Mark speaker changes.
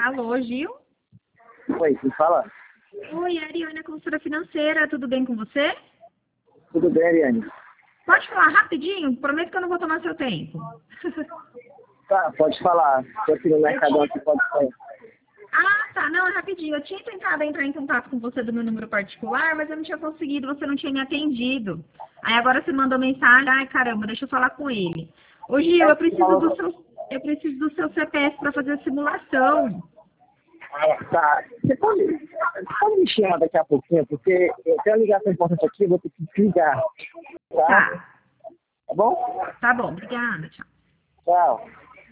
Speaker 1: Alô, Gil?
Speaker 2: Oi, quem fala?
Speaker 1: Oi, Ariane, consultora financeira, tudo bem com você?
Speaker 2: Tudo bem, Ariane?
Speaker 1: Pode falar rapidinho? Prometo que eu não vou tomar seu tempo.
Speaker 2: Tá, pode falar. Tô aqui no Mercadão, aqui pode falar.
Speaker 1: Ah, tá, não, é rapidinho. Eu tinha tentado entrar em contato com você do meu número particular, mas eu não tinha conseguido, você não tinha me atendido. Aí agora você mandou mensagem, ai caramba, deixa eu falar com ele. Ô Gil, eu preciso do seu CPF para fazer a simulação.
Speaker 2: Tá, você pode me chamar daqui a pouquinho, porque eu tenho uma ligação importante aqui, eu vou ter que desligar. Tá?
Speaker 1: Tá,
Speaker 2: Tá bom?
Speaker 1: tá bom, obrigada, tchau.
Speaker 2: Tchau.